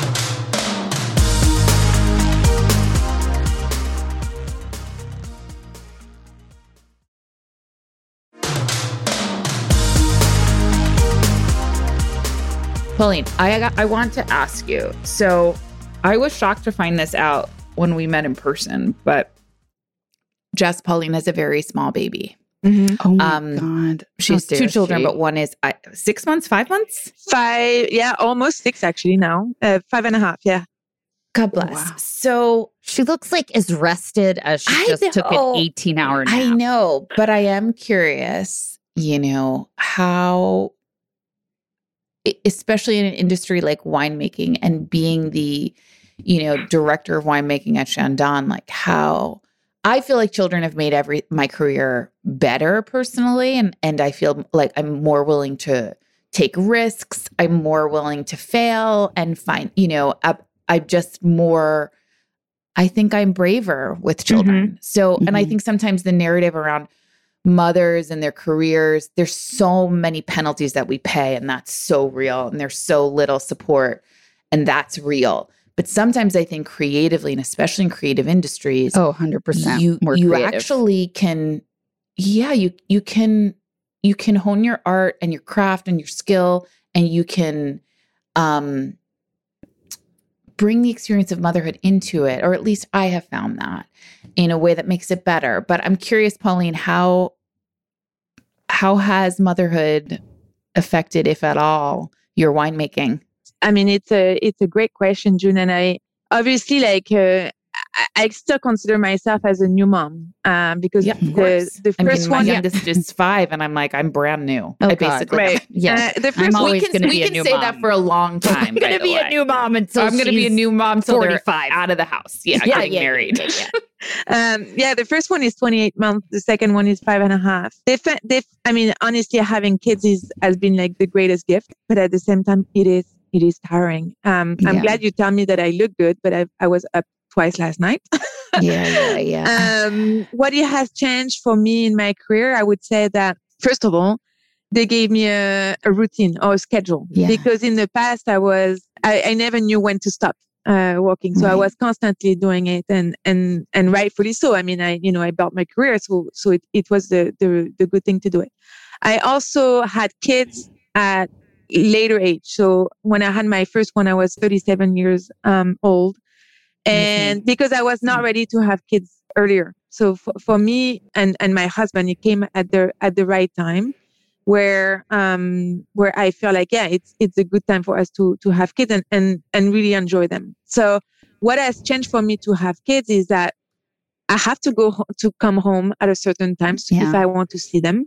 Pauline, I want to ask you. So I was shocked to find this out when we met in person, but Jess Pauline has a very small baby. Mm-hmm. Oh my God. She has 2 children, but one is 6 months, 5 months? 5, yeah, almost 6 actually now. 5.5, yeah. God bless. Wow. So she looks like as rested as she just took an 18-hour nap. I know, but I am curious, how, especially in an industry like winemaking and being the, director of winemaking at Chandon, like how I feel like children have made my career better personally. And I feel like I'm more willing to take risks. I'm more willing to fail and find, I'm just more, I think I'm braver with children. Mm-hmm. So, and I think sometimes the narrative around mothers and their careers, there's so many penalties that we pay, and that's so real. And there's so little support, and that's real. But sometimes I think creatively, and especially in creative industries, 100% you actually can, you can hone your art and your craft and your skill, and you can bring the experience of motherhood into it, or at least I have found that in a way that makes it better. But I'm curious, Pauline, how has motherhood affected, if at all, your winemaking? I mean, it's a great question, June, and I obviously I still consider myself as a new mom because the first one, my youngest is 5, and I'm like, I'm brand new. Oh, I basically, right? Yeah, the first I'm always going to be a new mom. We can say that for a long time. I'm going to be a new mom until I'm going to be a new mom until 45, out of the house. Getting married. The first one is 28 months. The second one is 5.5. I mean, honestly, having kids has been like the greatest gift, but at the same time, it is tiring. I'm glad you tell me that I look good, but I was up twice last night. Yeah. What it has changed for me in my career, I would say that, first of all, they gave me a routine or a schedule. Yeah. Because in the past, I never knew when to stop working. So I was constantly doing it, and rightfully so. I mean, I built my career, so it was the good thing to do it. I also had kids at later age. So when I had my first one, I was 37 years old. And because I was not ready to have kids earlier. So for me and my husband, it came at the right time where I feel like, it's a good time for us to have kids and really enjoy them. So what has changed for me to have kids is that I have to to come home at a certain time if I want to see them.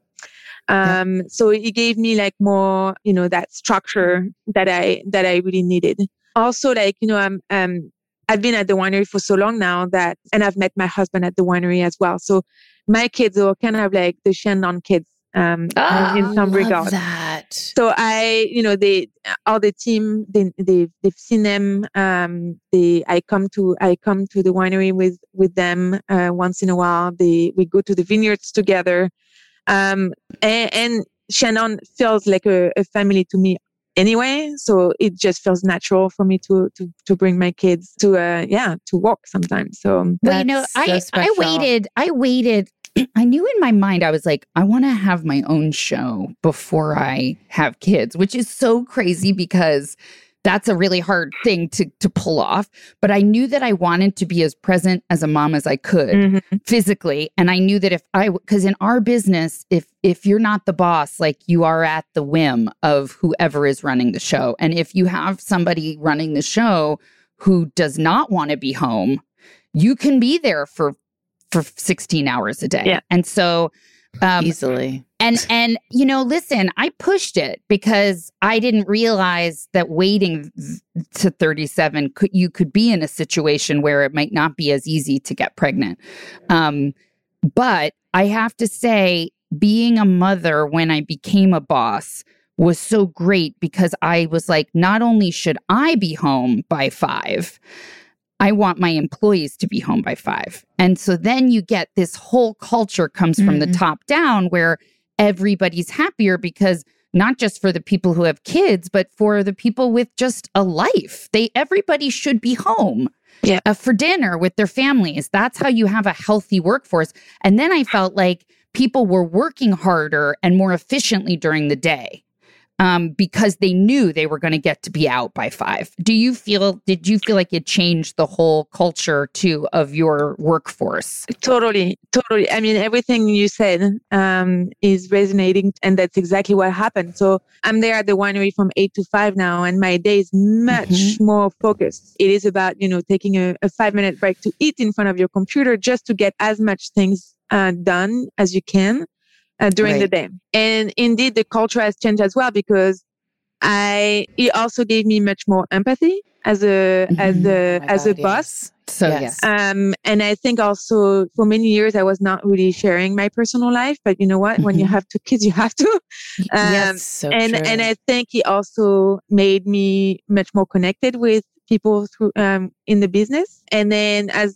So it gave me like more, that structure that I really needed. Also, like, I've been at the winery for so long now and I've met my husband at the winery as well. So my kids are kind of like the Shandong kids, in some regard. That. So all the team, they've seen them. I come to the winery with them, once in a while. We go to the vineyards together. And Shandong feels like a family to me anyway. So it just feels natural for me to bring my kids to walk sometimes. So, well, I waited. I knew in my mind, I was like, I want to have my own show before I have kids, which is so crazy because that's a really hard thing to pull off. But I knew that I wanted to be as present as a mom as I could physically. And I knew that because in our business, if you're not the boss, like you are at the whim of whoever is running the show. And if you have somebody running the show who does not want to be home, you can be there for 16 hours a day. Yeah. And so easily. And listen, I pushed it because I didn't realize that waiting to 37 you could be in a situation where it might not be as easy to get pregnant. But I have to say, being a mother when I became a boss was so great because I was like, not only should I be home by 5, I want my employees to be home by 5. And so then you get this whole culture comes from the top down where everybody's happier because not just for the people who have kids, but for the people with just a life. Everybody should be home for dinner with their families. That's how you have a healthy workforce. And then I felt like people were working harder and more efficiently during the day. Because they knew they were going to get to be out by 5. Did you feel like it changed the whole culture too of your workforce? Totally. I mean, everything you said is resonating, and that's exactly what happened. So I'm there at the winery from 8 to 5 now, and my day is much more focused. It is about, taking a 5-minute break to eat in front of your computer just to get as much things done as you can. During the day. And indeed, the culture has changed as well because it also gave me much more empathy as a boss. So yes. And I think also for many years I was not really sharing my personal life, but you know what? When you have 2 kids, you have to. Yes, so true. And I think it also made me much more connected with people through in the business. And then as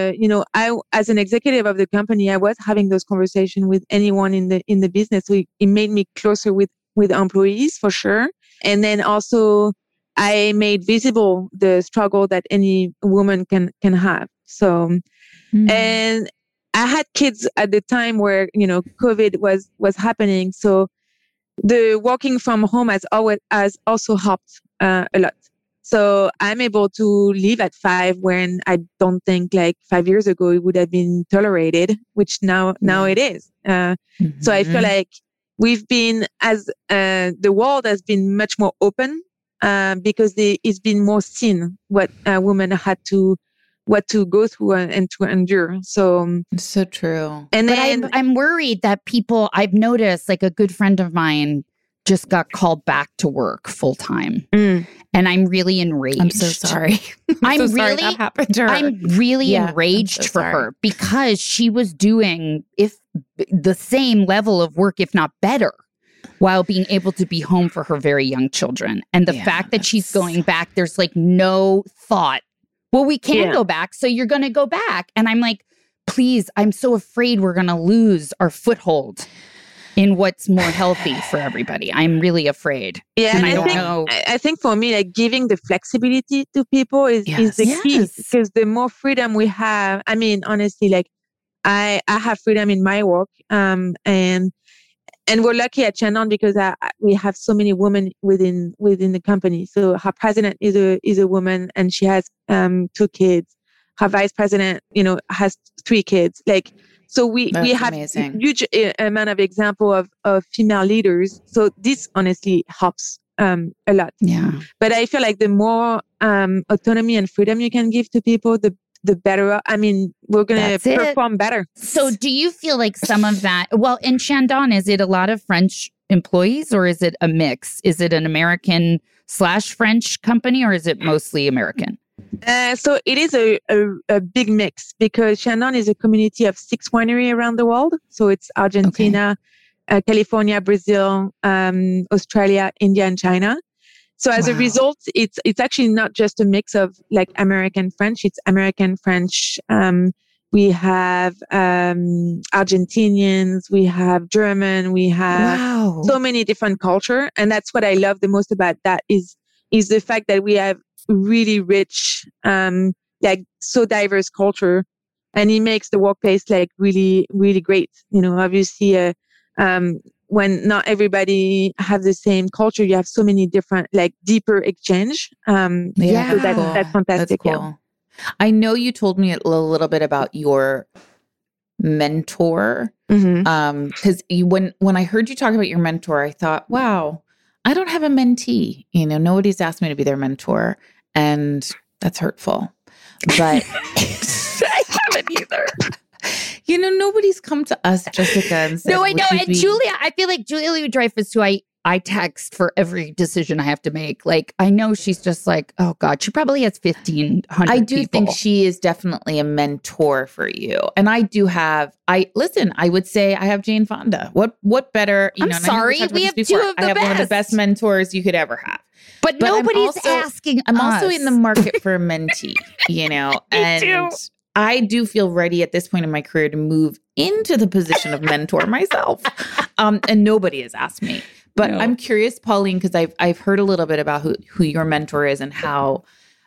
an executive of the company, I was having those conversations with anyone in the business. So it made me closer with employees for sure. And then also I made visible the struggle that any woman can have. So, and I had kids at the time where, COVID was happening. So the working from home has also helped a lot. So I'm able to leave at 5 when I don't think like 5 years ago it would have been tolerated, which now it is. So I feel like we've been the world has been much more open because it's been more seen what women had to go through and to endure. So it's so true. And then I'm worried that I've noticed, like a good friend of mine just got called back to work full time. And I'm really enraged. I'm so sorry. I'm so really sorry that happened to her. I'm really enraged for her because she was doing the same level of work, if not better, while being able to be home for her very young children. And the fact that she's going back, there's like no thought, well, we can go back, so you're going to go back. And I'm like, please, I'm so afraid we're going to lose our foothold in what's more healthy for everybody. I'm really afraid. Yeah, and I think for me, like giving the flexibility to people is the key, because the more freedom we have, I mean, honestly, like I have freedom in my work, and we're lucky at Shandong because we have so many women within the company. So our president is a woman, and she has 2 kids. Her vice president, has 3 kids. Like, so we have amazing. Huge amount of example of female leaders. So this honestly helps a lot. Yeah. But I feel like the more autonomy and freedom you can give to people, the the better. I mean, we're going to perform better. So do you feel like some of that, well, in Chandon, is it a lot of French employees or is it a mix? Is it an American/French company or is it mostly American? So it is a big mix because Chandon is a community of 6 wineries around the world. So it's Argentina, California, Brazil, Australia, India, and China. So as a result, it's actually not just a mix of like American French. It's American French. We have Argentinians. We have German. We have so many different culture, and that's what I love the most about that is the fact that we have really rich, like so diverse culture, and it makes the workplace like really, really great. You know, obviously, when not everybody have the same culture, you have so many different, like deeper exchange. So that's fantastic. That's cool. Yeah. I know you told me a little bit about your mentor. Because when I heard you talk about your mentor, I thought, wow, I don't have a mentee. You know, nobody's asked me to be their mentor. And that's hurtful. But I haven't either. You know, nobody's come to us, Jessica, and said, no, I know. And Julia, I feel like Julia Louis-Dreyfus, who I text for every decision I have to make. Like, I know she's just like, oh God, she probably has 1,500 I do think she is definitely a mentor for you. And I do have, I would say I have Jane Fonda. What better, I'm sorry, we have 2 of the best. I have one of the best mentors you could ever have. But nobody's asking I'm also in the market for a mentee, you know, and too. I do feel ready at this point in my career to move into the position of mentor myself. And nobody has asked me. But I'm curious, Pauline, because I've heard a little bit about who your mentor is and how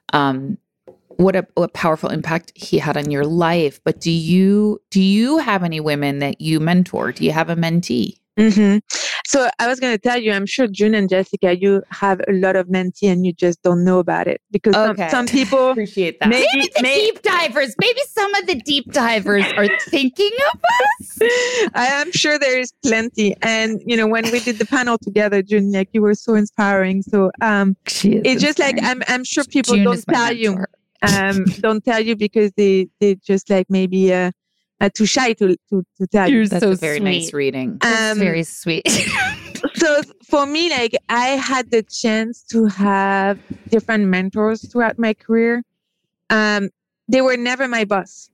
what powerful impact he had on your life. But do you have any women that you mentor? Do you have a mentee? So I was going to tell you, I'm sure June and Jessica, you have a lot of mentee and you just don't know about it because some people appreciate that. Maybe deep divers, maybe some of the deep divers are thinking of us. I am sure there is plenty. And, you know, when we did the panel together, June, like you were so inspiring. So it's just like, I'm sure people don't tell you, don't tell you because they just like maybe, too shy to tell you. That's so a very nice reading. That's very sweet. So for me, like I had the chance to have different mentors throughout my career. They were never my boss.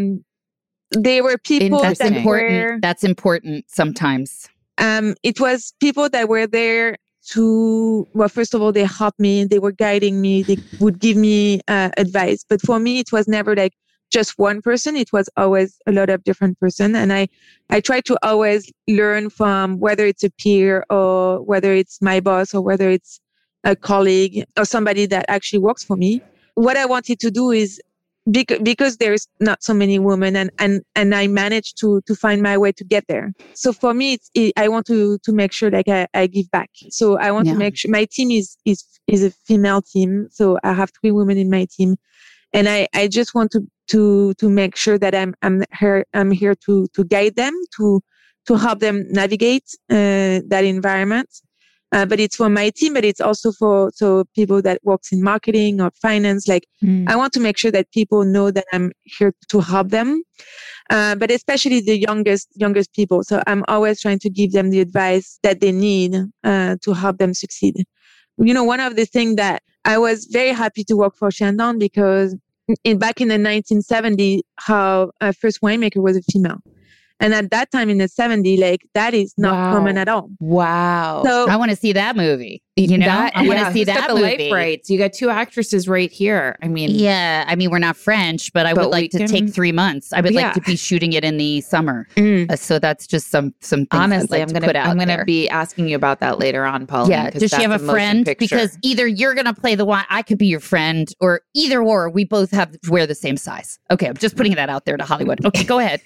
They were people that's important. That's important sometimes. It was people that were there to, well, first of all, they helped me. They were guiding me. They would give me advice. But for me, it was never like just one person. It was always a lot of different person. And I try to always learn from whether it's a peer or whether it's my boss or whether it's a colleague or somebody that actually works for me. What I wanted to do is because there's not so many women and I managed to find my way to get there. So for me, I want to make sure like I give back. So I want to make sure my team is a female team. So I have 3 women in my team. And I just want to make sure that I'm here to guide them, to help them navigate that environment. But it's for my team, but it's also for people that works in marketing or finance. Like I want to make sure that people know that I'm here to help them. But especially the youngest people. So I'm always trying to give them the advice that they need to help them succeed. You know, one of the things that I was very happy to work for Chandon because back in the 1970s, our first winemaker was a female. And at that time in the 70s, like that is not common at all. Wow. So I want to see that movie. You know, I want to see that movie. Life rights. You got 2 actresses right here. I mean, we're not French, but I would like to take 3 months. I would like to be shooting it in the summer. So that's just some things. Honestly, I'm gonna be asking you about that later on, Pauline. Yeah. Does she have a friend? Because either you're gonna play the wine, I could be your friend, or we both wear the same size. Okay, I'm just putting that out there to Hollywood. Okay, go ahead.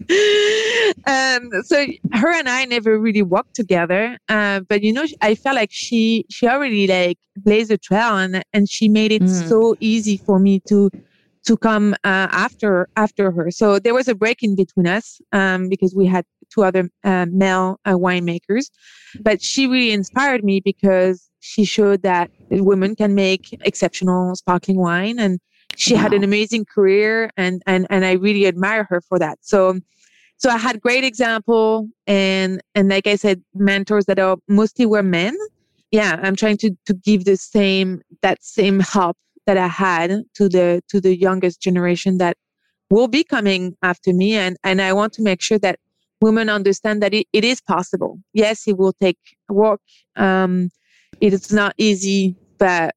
So her and I never really worked together, but you know, I felt like she already like blazed a trail and she made it so easy for me to come after her. So there was a break in between us because we had 2 other male winemakers, but she really inspired me because she showed that women can make exceptional sparkling wine and she had an amazing career, and I really admire her for that. So I had great example, and like I said, mentors that are mostly were men. Yeah, I'm trying to give that same help that I had to the youngest generation that will be coming after me, and I want to make sure that women understand that it is possible. Yes, it will take work. It is not easy, but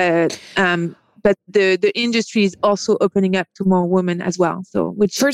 the industry is also opening up to more women as well. So,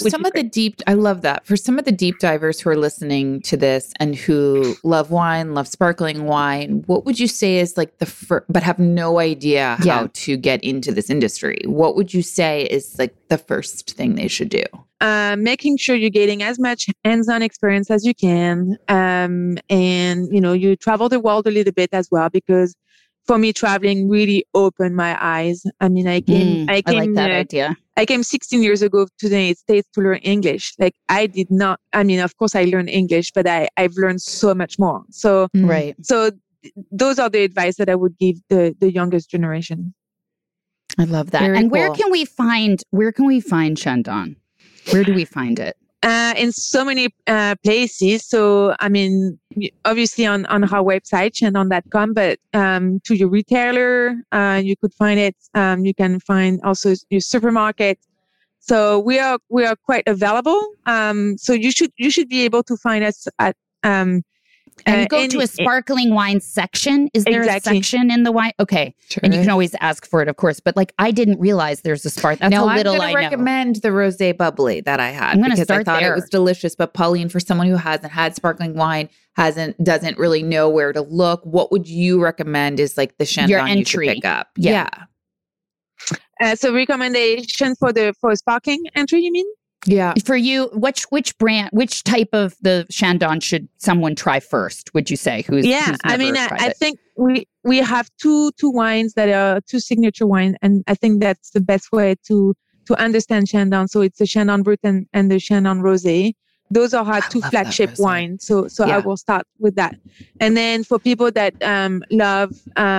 I love that. For some of the deep divers who are listening to this and who love wine, love sparkling wine, what would you say is like but have no idea how to get into this industry? What would you say is like the first thing they should do? Making sure you're getting as much hands-on experience as you can. And, you travel the world a little bit as well, because for me, traveling really opened my eyes. I mean, I like that idea. I came 16 years ago to the United States to learn English. Like of course I learned English, but I've learned so much more. So, right. So those are the advice that I would give the youngest generation. I love that. Very and cool. Where can we find Chandon? Where do we find it? In so many places. So, I mean, obviously on our website, chandon.com, but to your retailer, you could find it. You can find also your supermarket. So we are quite available. So you should be able to find us at and you go to a sparkling wine section. Is there a section in the wine? Okay. Sure. And you can always ask for it, of course. But like, I didn't realize there's a sparkling. That's I'm going to recommend the Rosé Bubbly that I had because I thought it was delicious. But Pauline, for someone who hasn't had sparkling wine, doesn't really know where to look, what would you recommend is like the Chandon you should pick up? Yeah. So recommendation for sparkling entry, you mean? Yeah. For you, which brand, which type of the Chandon should someone try first, would you say? I think we have two wines that are two signature wines, and I think that's the best way to understand Chandon. So it's the Chandon Brut and the Chandon Rosé. Those are our two flagship wines. So I will start with that. And then for people that love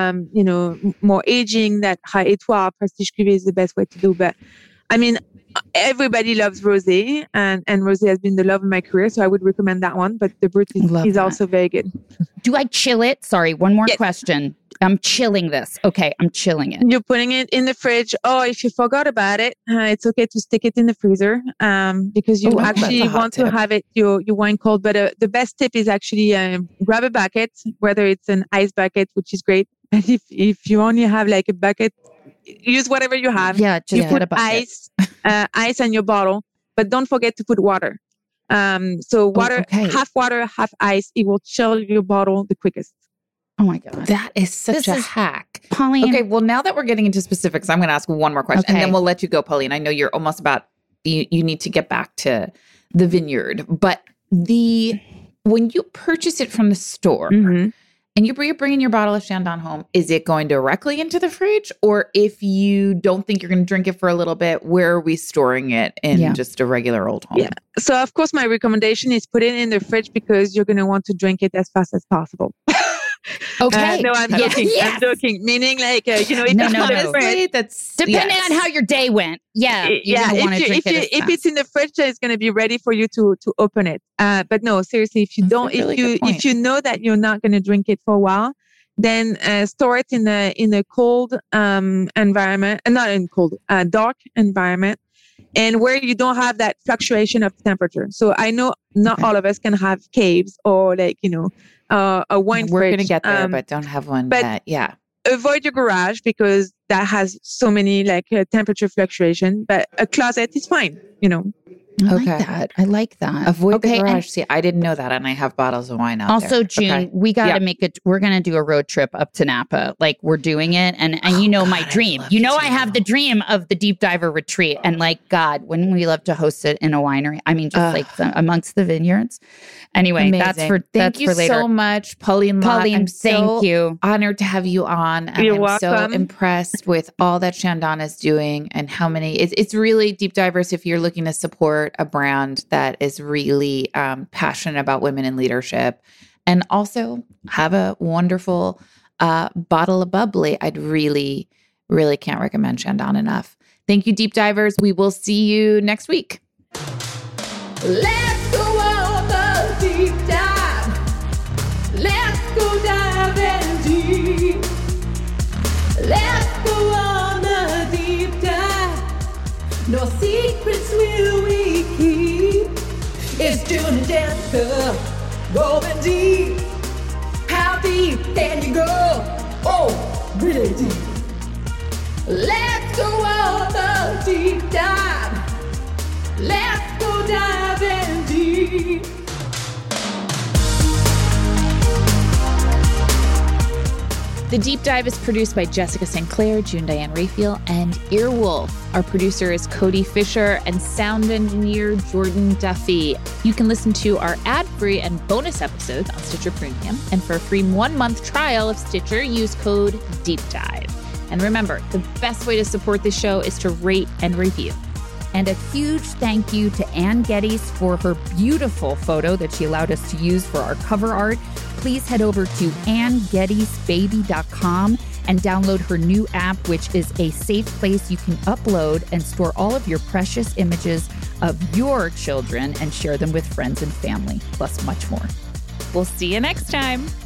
more aging, that High Etoile Prestige Cuvée is the best way to do. But I mean, everybody loves rosé, and rosé has been the love of my career, so I would recommend that one. But the Brut is also very good. Do I chill it? Sorry, one more question. I'm chilling this. Okay, I'm chilling it. You're putting it in the fridge. Oh, if you forgot about it, it's okay to stick it in the freezer because you actually want to have it your wine cold. But the best tip is actually grab a bucket, whether it's an ice bucket, which is great. And if you only have like a bucket, use whatever you have. Yeah, just put ice in your bottle, but don't forget to put water. So water, half water, half ice. It will chill your bottle the quickest. Oh my God. That is such a hack. Pauline. Okay, well, now that we're getting into specifics, I'm going to ask one more question and then we'll let you go, Pauline. I know you're almost you need to get back to the vineyard, but when you purchase it from the store, and you're bringing your bottle of Chandon home, is it going directly into the fridge? Or if you don't think you're going to drink it for a little bit, where are we storing it in just a regular old home? Yeah. So, of course, my recommendation is put it in the fridge because you're going to want to drink it as fast as possible. Okay. No, I'm joking. I'm joking. Meaning, like, that's depending on how your day went. Yeah. You're going to want to drink it. If it's in the fridge, it's going to be ready for you to open it. But no, seriously, if you if you know that you're not going to drink it for a while, then store it in a cold environment, not in cold, dark environment, and where you don't have that fluctuation of temperature. So I know not all of us can have caves or a wine fridge. We're going to get there, but don't have one. Avoid your garage because that has so many temperature fluctuation. But a closet is fine. I like that. Avoid the garage. See, I didn't know that, and I have bottles of wine out there. Also, June, we got to make it. We're going to do a road trip up to Napa. Like, we're doing it, and my dream. I have the dream of the deep diver retreat, and God, wouldn't we love to host it in a winery? I mean, just amongst the vineyards. Anyway, amazing. that's for thank you later. So much, Pauline. I'm thank you. Honored to have you on. And You're I'm welcome. So impressed with all that Chandon is doing and how many. It's really deep divers. If you're looking to support a brand that is really passionate about women in leadership and also have a wonderful bottle of bubbly, I'd really, really can't recommend Chandon enough. Thank you, Deep Divers. We will see you next week. Let's go on the deep dive. Let's go diving deep. Let's go on the deep dive. No secrets will we keep. It's June and Jessica going deep. How deep can you go? Oh, really deep. Let's go on the deep dive. Let's go diving deep. The Deep Dive is produced by Jessica St. Clair, June Diane Raphael, and Earwolf. Our producer is Cody Fisher and sound engineer Jordan Duffy. You can listen to our ad-free and bonus episodes on Stitcher Premium. And for a free 1-month trial of Stitcher, use code DEEPDIVE. And remember, the best way to support this show is to rate and review. And a huge thank you to Anne Geddes for her beautiful photo that she allowed us to use for our cover art. Please head over to AnneGeddesBaby.com and download her new app, which is a safe place you can upload and store all of your precious images of your children and share them with friends and family, plus much more. We'll see you next time.